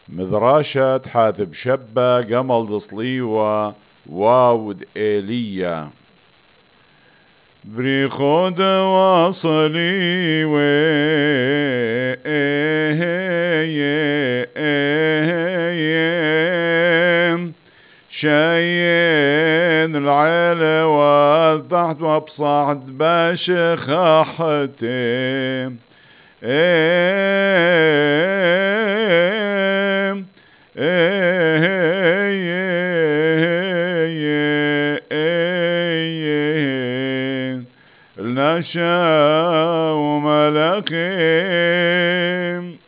مذراشة حاثب شبة قمل دصليوة واود إيليا بريخود واصلي شاين العيلة والتحت وبصعد باش خاحتي النشا وملكي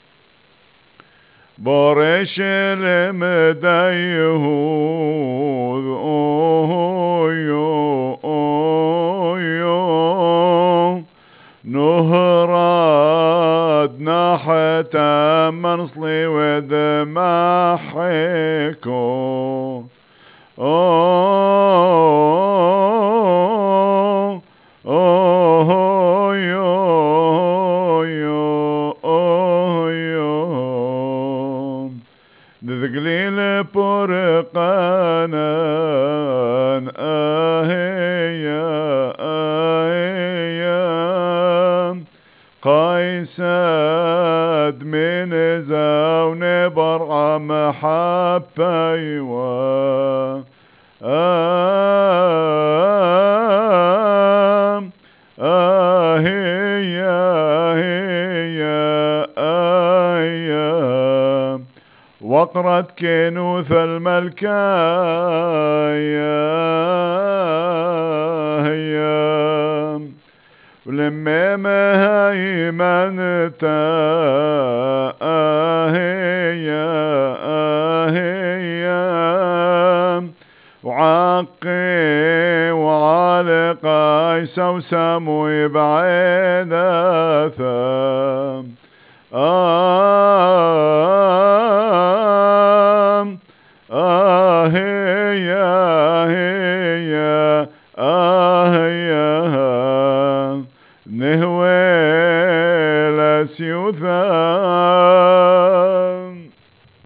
بورش المدايهود نهراد نحت منصلي ودمحكو ذقليل برقانان آهيا قيساد من زون برع محبيوا وقرت كنوث الملكايا ولما مهيمنتا وعقي وعلقاي سوسم يبعد ثام